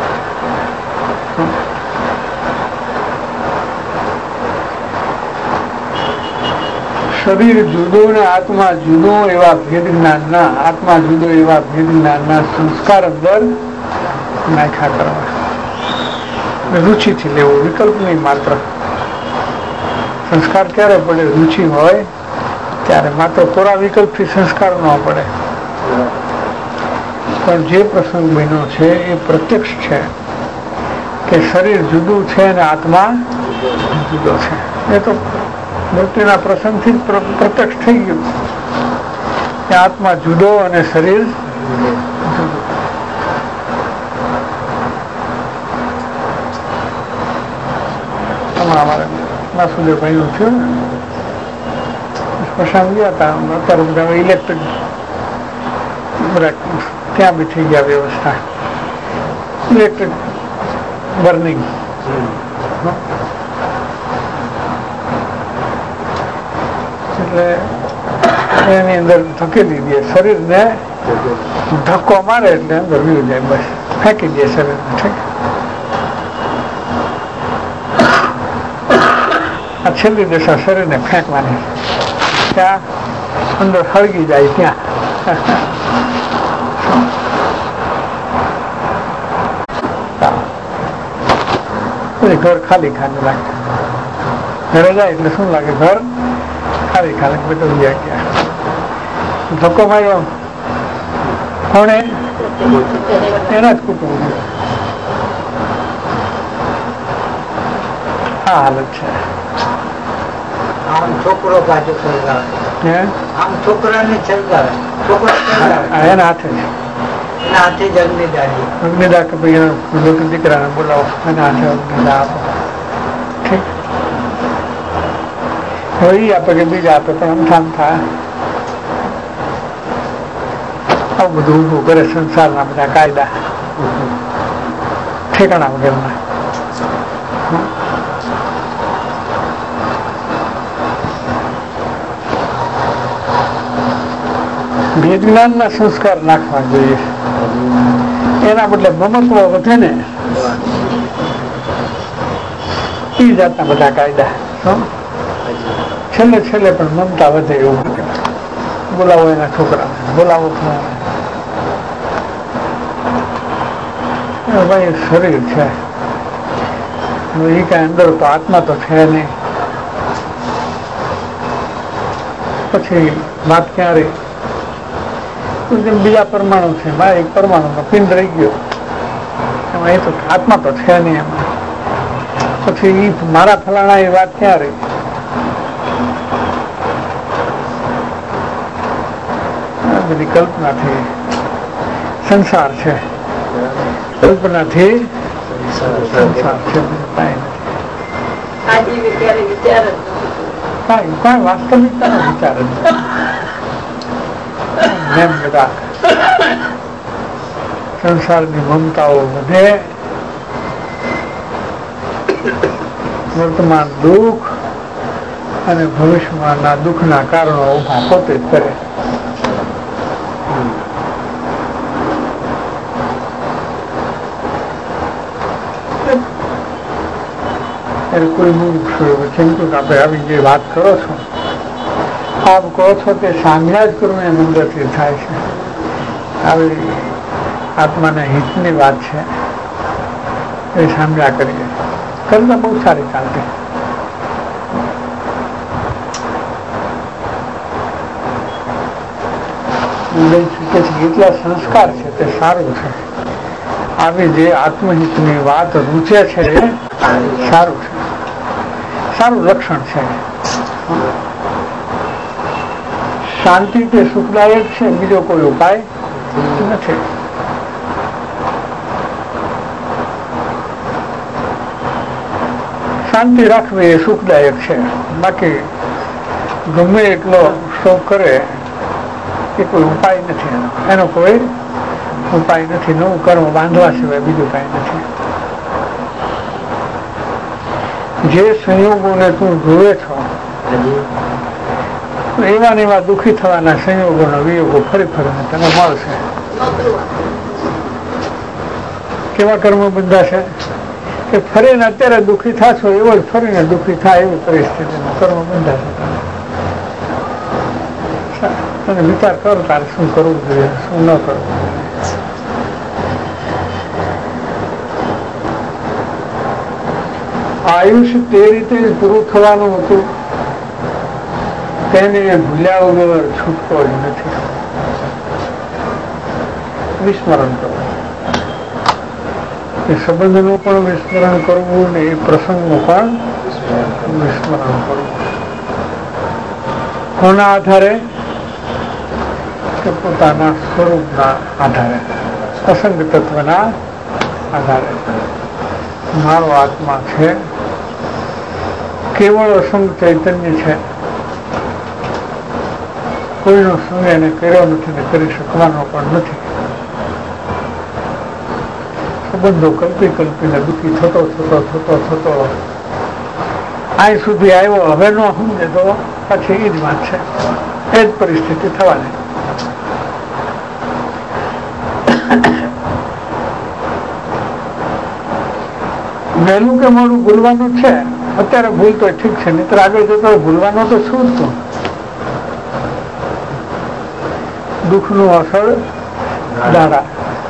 શરીર જુદો ને આત્મા જુદો એવા ભેદ જ્ઞાનના સંસ્કાર અંદર નાખ્યા કરવા, રુચિથી લેવું, વિકલ્પ નહીં માત્ર. સંસ્કાર ક્યારે પડે? રુચિ હોય ત્યારે. માત્ર કોરા વિકલ્પથી સંસ્કાર ન પડે. પણ જે પ્રસંગ બન્યો છે એ પ્રત્યક્ષ છે કે શરીર જુદું છે અને આત્મા જુદો છે. એ તો મૃત્યુના પ્રસંગથી જ પ્રત્યક્ષ થઈ ગયું કે આત્મા જુદો અને શરીર જુદું. અમારે વાસુદેવભાઈ નું થયું ને, સ્મશાન ગયા હતા. અત્યારે બધા ઇલેક્ટ્રિક ત્યાં બી થઈ ગયા વ્યવસ્થા, ઇલેક્ટ્રિક બર્નિંગ. એટલે એની અંદર ધકેલી દે શરીરને, ધક્કો મારે એટલે અંદર વીર જાય, બસ ફેંકી દે શરીરને. આ છેલ્લી દશા શરીરને ફેંકવાની, ત્યાં અંદર હળગી જાય. ત્યાં ઘર ખાલી ખાલી લાગે. ઘરે જાય એટલે શું લાગે? ઘર ખાલી ખાલી બધું ગયા. ધક્કો માર્યો કોણે? એના જ કુટુંબ. આ હાલત છે. છોકરો પાછો છોકરાને એના હાથે અગ્નિદા કે ભાઈ દીકરાને બોલાવો, એના હાથે અગ્નિદા આપો. ઠીક, હવે એ આપે કે બીજા આપે તો અમથામ થાય. આવું બધું ઊભું કરે સંસારના બધા કાયદા ઠેકાણા વગરના. ભેદ જ્ઞાનના સંસ્કાર નાખવા જોઈએ. એના બદલે મમત્વ વધે ને એ જાતના બધા કાયદા. છેલ્લે છેલ્લે પણ મમતા વધે એવું. બોલાવો એના છોકરાને, બોલાવો ભાઈ શરીર છે એ કઈ અંદર તો આત્મા તો છે નહીં. પછી વાત ક્યાં રહી? જેમ બીજા પરમાણુ છે, મારા એક પરમાણુમાં પિંડ રહી ગયો, એમાં એ તો આત્મા તો છે નહીં એમાં. પછી મારા ફલાણા એ વાત ક્યાં રહી? બધી કલ્પનાથી સંસાર છે, કલ્પનાથી સંસાર છે, કાંઈ વાસ્તવિકતાનો વિચાર જ એમ બધા સંસારની મમતાઓ વધે, વર્તમાન દુઃખ અને ભવિષ્યમાંના દુઃખના કારણો ઉભા પોતે જ કરે. કોઈ મૂર્ખ ચિંતિત આપણે આવી જે વાત કરો છો, આપ કહો છો કે સામ્યા જ કરવું એમ અંદરથી થાય છે. આવી આત્માના હિતની વાત છે, એ સામ્યા કરીએ કરતા બહુ સારી ચાલતી. એટલા સંસ્કાર છે તે સારું છે. આવી જે આત્મહિતની વાત રૂચે છે એ સારું છે, સારું લક્ષણ છે. શાંતિ કે સુખદાયક છે, બીજો કોઈ ઉપાય નથી. શાંતિ રાખવી એ સુખદાયક છે. બાકી ગમે એટલો શોખ કરે એ કોઈ ઉપાય નથી. એનો કોઈ ઉપાય નથી. નવું કર્મ બાંધવા સિવાય બીજું કાંઈ નથી. જે સંયોગોને તું જોવે છો એવા ને એવા દુઃખી થવાના સંયોગોના વિયોગો ફરી ફરીને તને મળશે. કેવા કર્મ બંધાશે કે ફરીને અત્યારે દુઃખી થશો એવો જ ફરીને દુઃખી થાય એવી પરિસ્થિતિમાં કર્મ બંધાશે. તને વિચાર કરો તારે શું કરવું જોઈએ, શું ન કરવું. આયુષ્ય તે રીતે પૂરું થવાનું હતું તેને ભૂલ્યા વગર છૂટકો જ નથી. વિસ્મરણ કરવું, એ સંબંધનું પણ વિસ્મરણ કરવું ને એ પ્રસંગનું પણ વિસ્મરણ કરવું. કોના આધારે? કે પોતાના સ્વરૂપના આધારે, અસંગ તત્વના આધારે. મારો આત્મા છે, કેવળ અસંગ ચૈતન્ય છે. કોઈનો સંગ એને કર્યો નથી ને કરી શકવાનો પણ નથી. સંબંધો કલ્પી કલ્પીને દુઃખી થતો થતો થતો થતો અહીં સુધી આવ્યો. હવે નો સમજે તો પછી એ જ વાત છે, એ જ પરિસ્થિતિ થવાની. વહેલું કે મોડું ભૂલવાનું છે. અત્યારે ભૂલતો ઠીક છે, નહીં તો આગળ જતો ભૂલવાનો તો શું જ. દુઃખનું અસર દાડા.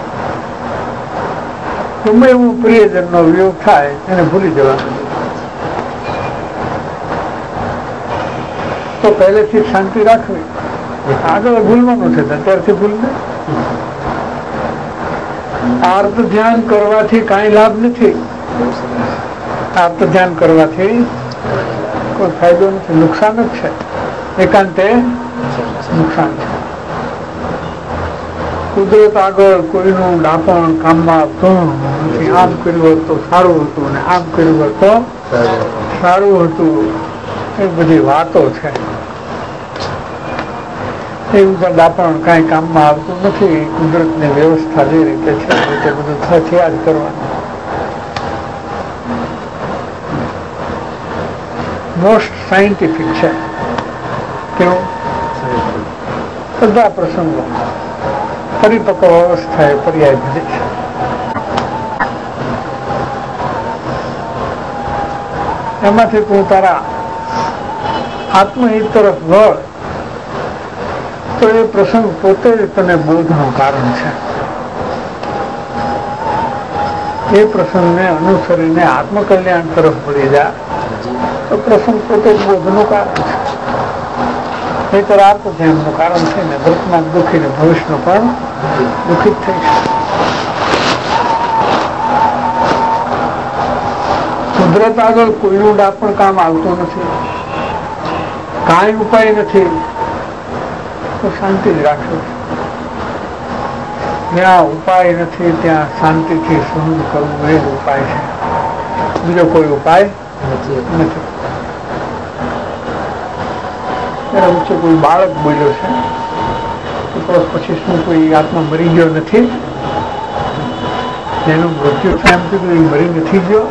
ગમે એવું પ્રિયજનનો વિયોગ થાય એને ભૂલી જવાનું. તો પહેલેથી શાંતિ રાખવી. આગળ ભૂલવાનું છે અત્યારથી ભૂલને. આર્ત ધ્યાન કરવાથી કાંઈ લાભ નથી. આર્ત ધ્યાન કરવાથી કોઈ ફાયદો નથી, નુકસાન જ છે. એકાંતે નુકસાન છે. કુદરત આગળ કોઈનું ડાપણ કામમાં આવતું નથી. આમ કર્યું હોત તો સારું હતું ને આમ કર્યું હોત તો સારું હતું, એ બધી વાતો છે. એવું પણ ડાપણ કાંઈ કામમાં આવતું નથી. કુદરતની વ્યવસ્થા જે રીતે છે એ રીતે બધું થયા જ કરવાનું. મોસ્ટ સાયન્ટિફિક છે. કેવું? બધા પ્રસંગો પરિપક્વ અવસ્થાએ પર્યાય ભજે છે. એમાંથી તું તારા આત્મહિત તરફ વળ તો એ પ્રસંગ પોતે જ તને બોધનું કારણ છે. એ પ્રસંગને અનુસરીને આત્મકલ્યાણ તરફ વળી જા તો પ્રસંગ પોતે જ બોધનું કારણ છે. નહીતર આ તો ધ્યાનનું કારણ છે ને, વર્તમાન દુઃખી ને ભવિષ્યનો પણ દુઃખી જ થઈ છે. કુદરત આગળ કોઈનું પણ કામ આવતું નથી, કાંઈ ઉપાય નથી, તો શાંતિ જ રાખજો. જ્યાં ઉપાય નથી ત્યાં શાંતિથી સહન કરવું એ જ ઉપાય છે, બીજો કોઈ ઉપાય નથી. એના વચ્ચે કોઈ બાળક બોલ્યો છે પછી શું કોઈ આત્મા મરી ગયો નથી, જેનું મૃત્યુ થાય એમ કીધું એ મરી નથી ગયો?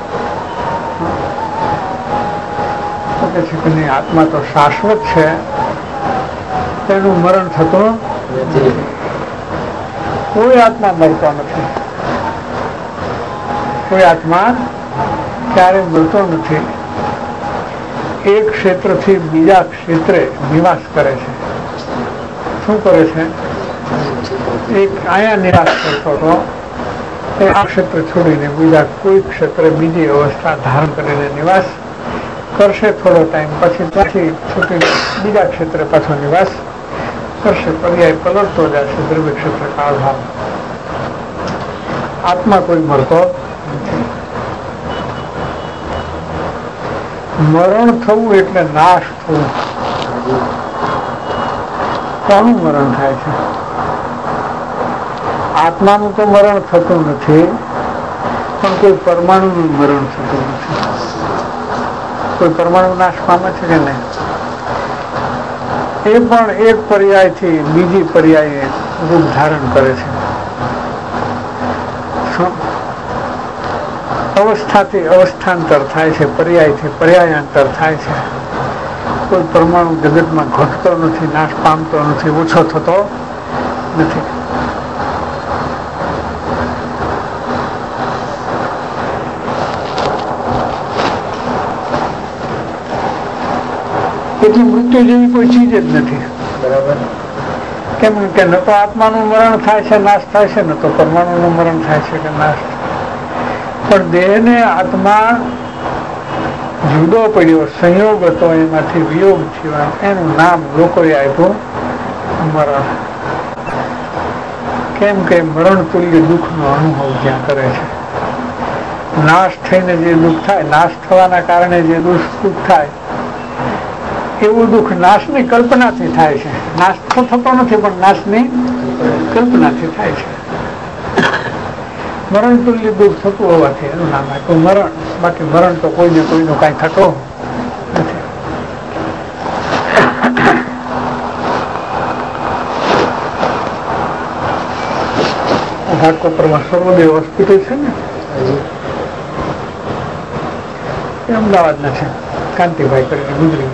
કે છે કે નહીં, આત્મા તો શાશ્વત છે, તેનું મરણ થતું નથી. કોઈ આત્મા મરતો નથી, કોઈ આત્મા ક્યારે મરતો નથી. એક ક્ષેત્રથી બીજા ક્ષેત્રે નિવાસ કરે છે. શું કરે છે? એક અહીંયા નિવાસ કરતો હતો, એ આ ક્ષેત્ર છોડીને બીજા કોઈ ક્ષેત્રે બીજી અવસ્થા ધારણ કરીને નિવાસ કરશે. થોડો ટાઈમ પછી ત્યાંથી છૂટીને બીજા ક્ષેત્રે પાછો નિવાસ કરશે. પર્યાય પલટતો જશે દ્રવ્ય ક્ષેત્ર કાળભાવ. આત્મા કોઈ મરતો નથી. મરણ થવું એટલે નાશ થવું. કોનું મરણ થાય છે? આત્માનું તો મરણ થતું નથી, પણ કોઈ પરમાણુનું મરણ થતું નથી. કોઈ પરમાણુ નાશ પામે છે કે નહીં? એ પણ એક પર્યાયથી બીજી પર્યાય રૂપ ધારણ કરે છે. અવસ્થાથી અવસ્થાંતર થાય છે, પર્યાયથી પર્યાયાંતર થાય છે. કોઈ પરમાણુ જગતમાં ઘટતો નથી, નાશ પામતો નથી, ઓછો થતો નથી. તેથી મૃત્યુ જેવી કોઈ ચીજ જ નથી. બરાબર? કેમ કે ન તો આત્માનું મરણ થાય છે, નાશ થાય છે, ન તો પરમાણુનું મરણ થાય છે કે નાશ. પણ દેહને આત્મા જુદો પડ્યો, સંયોગ હતો, એમાંથી વિયોગ થયો, એનું નામ લોકોએ આપ્યું મરણ. કેમ કે મરણ તુલ્ય દુઃખનો અનુભવ જ્યાં કરે છે. નાશ થઈને જે દુઃખ થાય, નાશ થવાના કારણે જે દુઃખ થાય, એવું દુઃખ નાશની કલ્પનાથી થાય છે. નાશ તો થતો નથી, પણ નાશની કલ્પનાથી થાય છે. મરણ તુલ્ય દુઃખ થતું હોવાથી એનું નામ આપ્યું મરણ. બાકી મરણ તો કોઈને કોઈનું કઈ થતો નથી. ઘાટકોપરમાં સર્વદેવ હોસ્પિટલ છે ને, એ અમદાવાદના છે. કાંતિભાઈ કરીને ગુજરી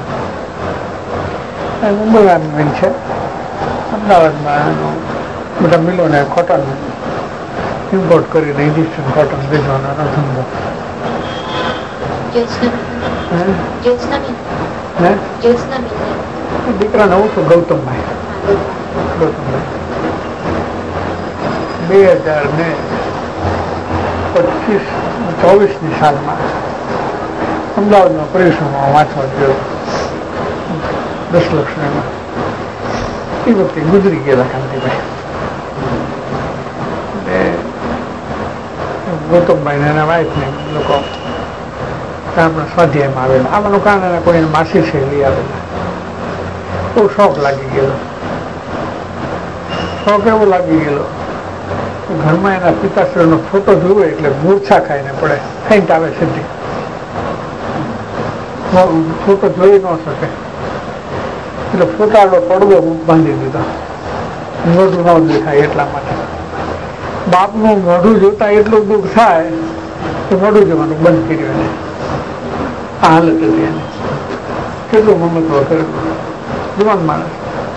ગયા. મુંબઈમાં બેન છે. અમદાવાદમાં બધા મિલોને કોટન ઇમ્પોર્ટ કરીને ઇન્ડિયન કોટન વેચવાનો ધંધો. દીકરાને હું છું ગૌતમભાઈ. 2024ની સાલમાં અમદાવાદમાં પરિશ્રમમાં વાંચવા ગયો 10 લક્ષણમાં. એ વખતે ગુજરી ગયેલા કાંતિભાઈ. ગૌતમભાઈ ને એના વાઇફ ને લોકો આપણા સ્વાધ્યાયમાં આવેલા. આમાંનું કારણ એના કોઈ માસી છે લઈ આવેલા. બહુ શોખ લાગી ગયેલો. શોખ એવો લાગી ગયેલો, ઘરમાં એના પિતાશ્રીનો ફોટો જોયો એટલે મૂર્છા ખાઈને પડે, ફેન્ટ આવે સીધી. ફોટો જોઈ ન શકે એટલે ફોટાનો પડદો બાંધી દીધો, મોઢું ન દેખાય એટલા માટે. બાપનું મોઢું જોતા એટલું દુઃખ થાય કે મોઢું જોવાનું બંધ કર્યું એને. આ હાલત હતી એને. કેટલું મમત્વ કરેલું જવાન માણસ.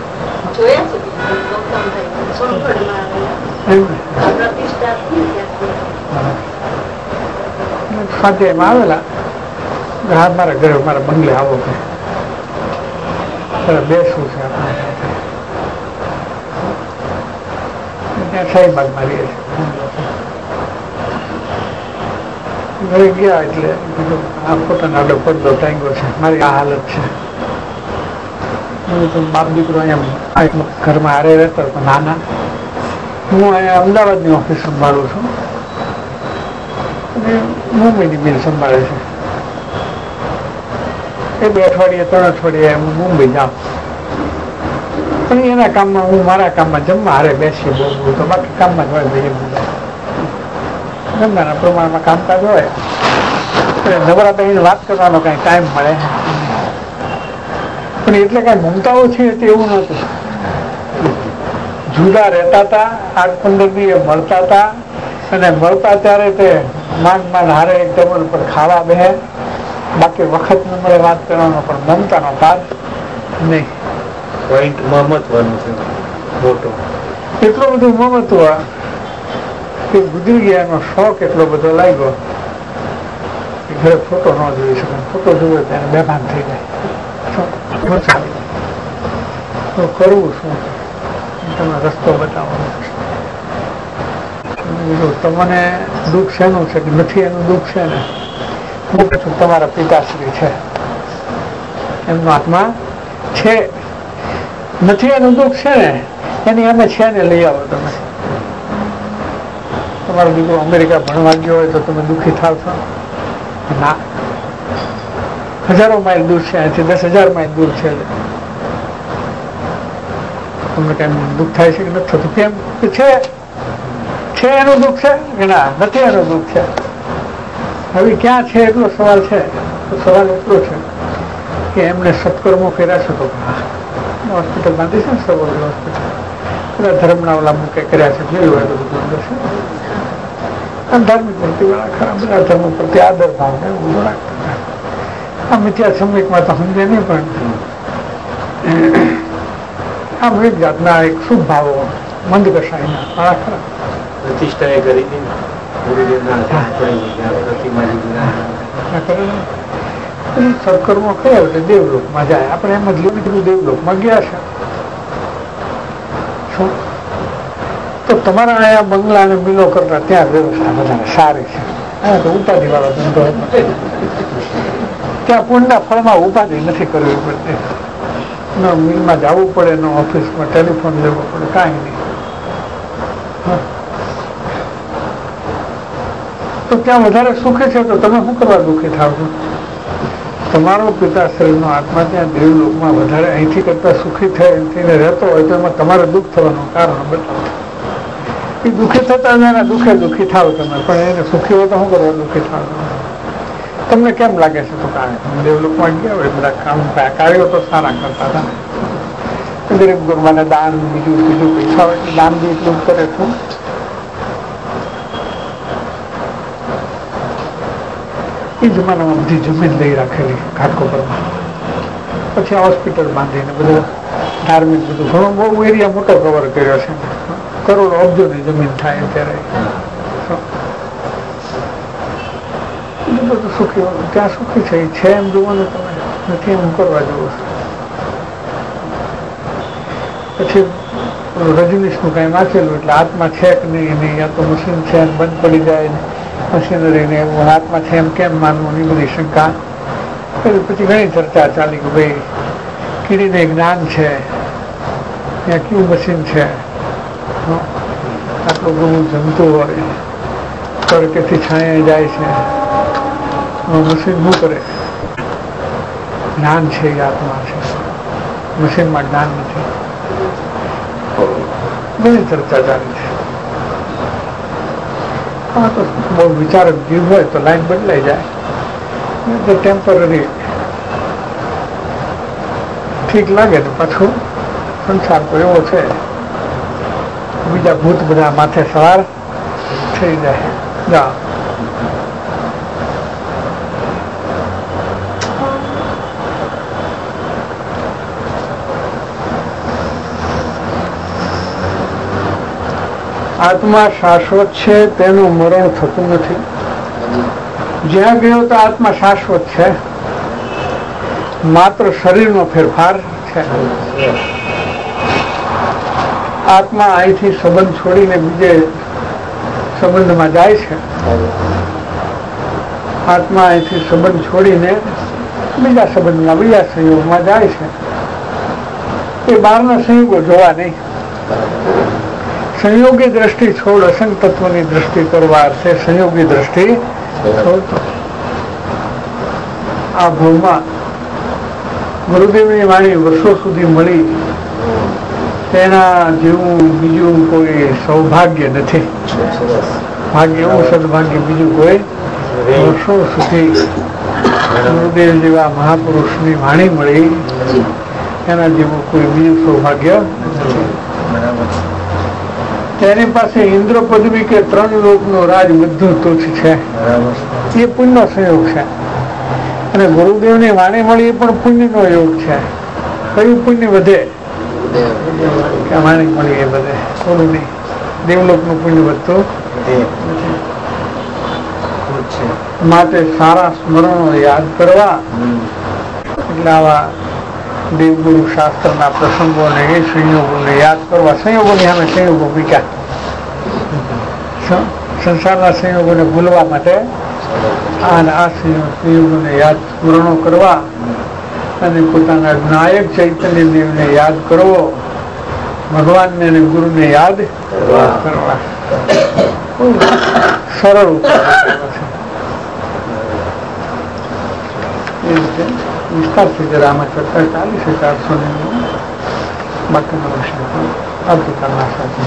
સ્વાધ્યાયમાં આવેલા. મારા ઘરે મારા બંગલે આવો કે બેસવું છે આપણે. ત્યાં શાહીબાગ મારીએ છીએ. ઘરે ગયા એટલે આ ફોટાનો આડો પડદો ટાંગ્યો છે, મારી આ હાલત છે. બાપ દીકરો અહીંયા ઘરમાં હારે રહેતો હતો નાના. હું અહીંયા અમદાવાદની ઓફિસ સંભાળું છું અને મુંબઈની બિલ સંભાળે છે. એ 2 અઠવાડિયે 3 અઠવાડિયે હું મુંબઈ જાઉં, પણ એના કામમાં હું મારા કામમાં જમવા હારે બેસીએ બહુ તો બાકી કામમાં જ હોય. ભાઈ જમવાના પ્રમાણમાં કામકાજ હોય, નવરા બહેન વાત કરવાનો કઈ ટાઈમ મળે. પણ એટલે કઈ મમતા ઓછી હતી એવું નહોતું. જુદા રહેતા હતા, 8-15 દિવસ મળતા હતા, અને મળતા ત્યારે તે માંડ હારે એક ટેબલ પર ખાવા બેહે. બાકી વખત ન મળે વાત કરવાનો, પણ મમતાનો પાર નહીં. એટલો બધો મમત્વ કે ગુજરી ગયા એનો શોખ એટલો બધો લાગ્યો કે ઘરે ફોટો ન જોઈ શકે. ફોટો જોવે ત્યારે બેભાન થઈ જાય. તો કરવું શું? તમે રસ્તો બતાવો. તમને દુઃખ શેનું છે કે નથી એનું દુઃખ છે ને? હું કહું છું તમારા પિતાશ્રી છે, એમનો આત્મા છે, નથી એનું દુઃખ છે ને એની અમે છે ને લઈ આવો. તમે તમારો દીકરો અમેરિકા ભણવા ગયો હોય તો તમે દુઃખી થાવ છો? ના, 1000 માઇલ દૂર છે, અહીંથી 10,000 માઇલ દૂર છે. તમને કઈ દુઃખ થાય છે કે નથી થતું? કેમ? છે એનું દુઃખ છે કે ના નથી એનું દુઃખ છે? હવે ક્યાં છે એટલો સવાલ છે. તો સવાલ એટલો છે કે એમને સત્કર્મો કર્યા છે તો હોસ્પિટલ બાંધી છે ને, સર્વોદય હોસ્પિટલ, બધા ધર્મના ઓલા મૂકે કર્યા છે, જોયું હોય તો બધું અંદર છે. ધાર્મિક મૂર્તિ વાળા ખરા, બધા ધર્મ પ્રત્યે આદર ભાવ ને એવું બધું રાખતા. આ મિથ્યા સંવેકમાં તો સમજે નહીં, પણ આમ એક જાતના એક શુભ ભાવો મંદ કસાયના વાળા ખરા. પ્રતિષ્ઠા એ કરી સત્કર્મો કયા એટલે દેવલોકમાં જાય. આપણે એમ જ લીધું દેવલોકમાં ગયા છે. શું તો તમારા અહીંયા બંગલા અને મિલો કરતા ત્યાં વ્યવસ્થા વધારે સારી છે. અહીંયા તો ઉપાધિ વાળો ધંધો હતો. ત્યાં પુણ્યના ફળમાં ઉપાધિ નથી કરવી પડતી. ન મિલમાં જવું પડે, ન ઓફિસમાં ટેલિફોન લેવો પડે, કાંઈ નહીં. તો ત્યાં વધારે સુખી છે તો તમે શું કરવા દુઃખી થાવ છો? તમારો પિતાશ્રીનો આત્મા ત્યાં દેવલોકમાં વધારે અહીંથી કરતા સુખી થઈને રહેતો હોય તો એમાં તમારે દુઃખ થવાનું કારણ બતાવો. એ દુઃખી થતા એના દુઃખી થાવ તમે, પણ એને સુખી હોય તો શું કરવા દુઃખી થાવ? તમને કેમ લાગે છે? તો કાંઈ દેવલોકમાં ગયા હોય, બધા કામ કાર્યો તો સારા કરતા હતા. ગરીબ ગુરબાને દાન બીજું પૈસા હોય દાન બી એટલું કરે છું. એ જમાનામાં બધી જમીન લઈ રાખેલી ઘાટકોપરમાં, પછી હોસ્પિટલ બાંધીને બધું ધાર્મિક બધું ઘણો બહુ એરિયા મોટો કવર કર્યો છે. કરોડો અબજોની જમીન થાય ત્યારે બધું સુખી ત્યાં સુખી છે એમ જોવો ને તમે, નથી એમ કરવા જેવું છે. પછી રજનીશનું કઈ વાંચેલું એટલે આત્મા છે કે નહીં, યા તો મશીન છે બંધ પડી જાય મશીનરીને એવું આત્મા છે એમ કેમ માનવું, એ બધી શંકા. પછી ઘણી ચર્ચા ચાલી કે ભાઈ કીડીને જ્ઞાન છે, ત્યાં કયું મશીન છે, આટલું બધું જમતું હોય, તડકેથી છાંયે જાય છે, મશીન શું કરે? જ્ઞાન છે એ આત્મા છે, મશીનમાં જ્ઞાન નથી. ઘણી ચર્ચા ચાલી છે. હા, તો બહુ વિચારક જીવ હોય તો લાઈન બદલાઈ જાય, તો ટેમ્પરરી ઠીક લાગે તો પાછું સંસાર તો એવો છે, બીજા ભૂત બધા માથે સવાર થઈ જાય. આત્મા શાશ્વત છે, તેનું મરણ થતું નથી. જ્યાં ગયો તો આત્મા શાશ્વત છે, માત્ર શરીરનો ફેરફાર છે. આત્મા અહીંથી સંબંધ છોડીને બીજે સંબંધમાં જાય છે. આત્મા અહીંથી સંબંધ છોડીને બીજા સંબંધમાં, બીજા સંયોગમાં જાય છે. એ બહારના સંયોગો જોવા નહીં. સંયોગી દ્રષ્ટિ છોડ અસંગ તત્વની દ્રષ્ટિ કરવા અર્થે સંયોગી દ્રષ્ટિ છોડ. આ ભૂમાં ગુરુદેવની વાણી વર્ષો સુધી મળી તેના જેવું બીજું કોઈ સૌભાગ્ય નથી. ભાગ્ય એવું સદભાગ્ય બીજું કોઈ વર્ષો સુધી ગુરુદેવ જેવા મહાપુરુષની વાણી મળી એના જેવું કોઈ બીજું સૌભાગ્ય નથી. તેની પાસે ઇન્દ્ર પદવી કે 3 લોકનો રાજ બધું તુચ્છ છે. એ પુણ્યનો સંયોગ છે. અને ગુરુદેવની વાણી મળી એ પણ પુણ્યનો યોગ છે. કયું પુણ્ય વધે કે વાણી મળી એ બધે થોડું નહીં. દેવલોકનું પુણ્ય વધતું માટે સારા સ્મરણો યાદ કરવા એટલે આવા દેવગુરુ શાસ્ત્રના પ્રસંગોને એ સંયોગોને યાદ કરવા. સંયોગોની સામે સંયોગો મૂક્યા સંસારના સંયોગોને ભૂલવા માટે અને આ સંયોગોને યાદ સ્મરણો કરવા અને પોતાના નાયક ચૈતન્ય દેવને યાદ કરવો, ભગવાનને અને ગુરુને યાદ કરવા. સરળ એ રીતે વિસ્તારથી જરા આમાં ચર્ચા ચાલી છે. 400 બાકીનો વિષય આવતીકાલના સાથે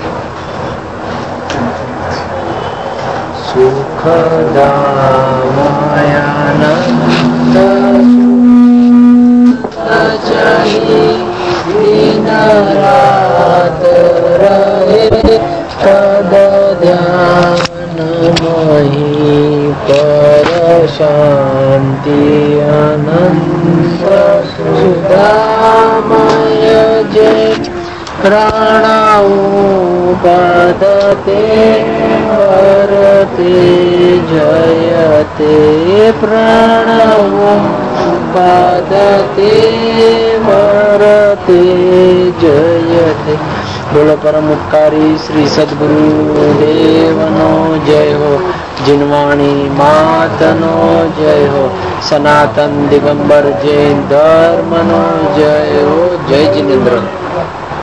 શાંતિ આનંદ સુધામય જે પ્રાણાઉપદતે વરતે જયતે પ્રાણાઉપદતે વરતે જયતે. બોલો પરમ ઉપકારી શ્રી સદગુરુ દેવનો જય હો. જીનવાણી માતનો જય હો. સનાતન દિગંબર જૈન ધર્મનો જય હો. જય જીનેન્દ્ર.